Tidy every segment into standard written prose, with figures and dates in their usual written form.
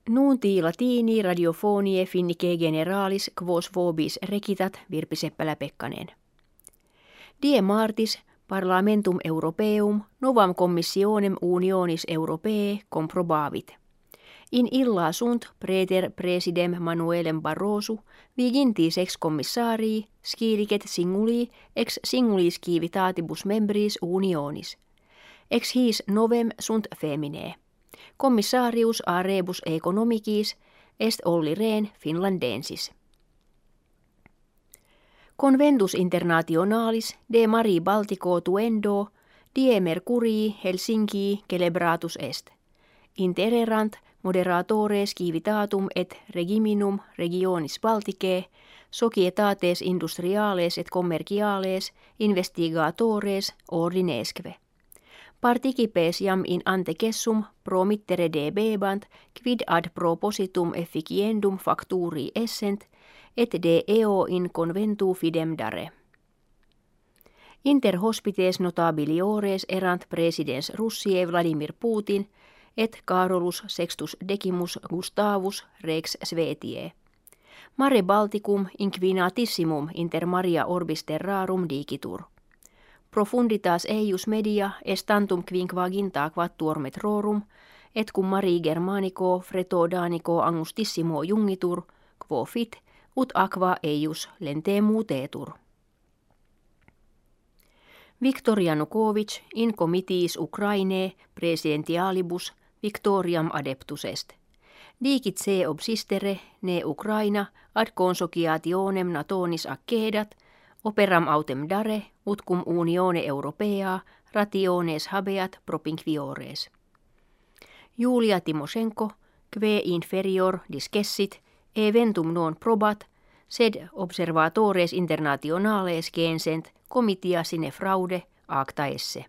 Nunti latini radiofonie finnike generalis quos vobis recitat Virpi Seppälä-Pekkanen. Die martis parlamentum europeum novam commissionem unionis europee comprobavit. In illa sunt praeter presidem Manuelem Barroso vigintis ex commissarii scilicet singuli ex singulis civitatibus membris unionis. Ex his novem sunt feminae. Commissarius a rebus economicis est Olli Rehn Finlandensis. Conventus internationalis de mari Baltico tuendo die Mercurii Helsinkii celebratus est. Intererant moderatores civitatum et regiminum regionis Balticae, societates industriales et commerciales investigatores ordinesque. Participes jam in antecessum promittere debebant quid ad propositum efficiendum facturi essent et de eo in conventu fidem dare. Inter hospites notabiliores erant presidens Russie Vladimir Putin et Carolus Sextus Decimus Gustavus Rex Svetiae. Mare Balticum inquinatissimum inter Maria orbis terrarum dicitur. Profunditas eius media est tantum quinquaginta quattuor metrorum, et cum Marii Germanico freto Danico angustissimo jungitur, quo fit, ut aqua eius lentemu tetur. Viktor Janukovic in comitiis Ukrainae presidentialibus victoriam adeptus est. Dicit se obsistere ne Ukraina ad consociationem natonis accedat, operam autem dare, ut cum unione europea rationes habeat propinquiores. Julia Timoshenko, que inferior discessit, eventum non probat, sed observatores internationales censent comitia sine fraude acta esse.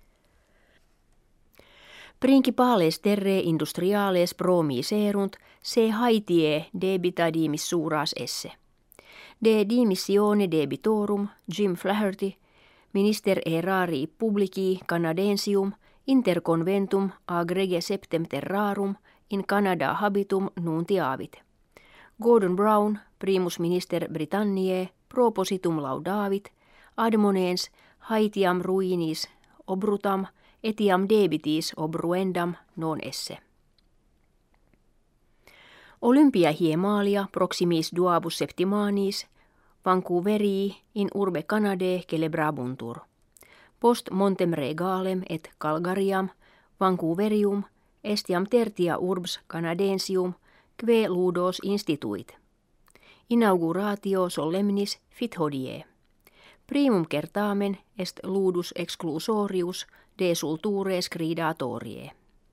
Principales terre industriales promiserunt se haetie debita dimissuras esse. De dimissione debitorum Jim Flaherty, minister erari publici Canadensium interconventum agrege septem terrarum in Canada habitum nuntiavit. Gordon Brown, primus minister Britanniae, propositum laudavit, admonens haetiam ruinis obrutam etiam debitis obruendam non esse. Olympia hiemalia proximis duabus septimanis Vancouverii in urbe Canadae celebrabuntur. Post montem regalem et Calgariam Vancouverium estiam tertia urbs Canadensium que ludos instituit. Inauguratio solemnis fit hodie. Primum certamen est ludus exclusorius de sultures gridatorie.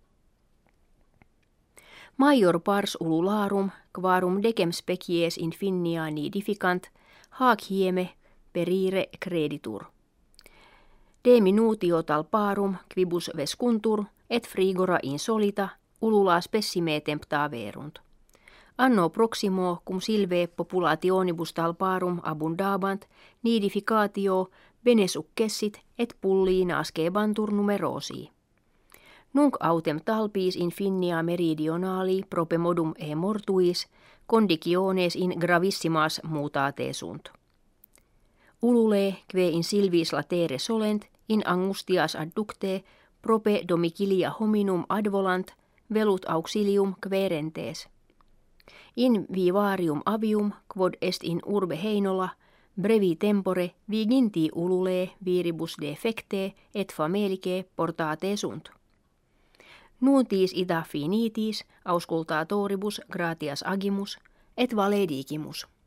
Maior pars ulularum quarum decem species infinia nidificant hac hieme perire creditur. De minutio talparum quibus vescuntur et frigora insolita ulula spessime temptaverunt. Anno proximo cum silve populationibus talparum abundabant nidificatio bene successit et pulli nascebantur numerosi. Nunc autem talpis infinia meridionali propemodum e mortuis conditiones in gravissimas mutate sunt. Ulule que in silvis latere solent in angustias adducte prope domicilia hominum advolant velut auxilium querentes. In vivarium avium quod est in urbe Heinola brevi tempore viginti ulule viribus defecte et famelice portate sunt. Nuuntis ita finitis auscultatoribus gratias agimus et valedicimus.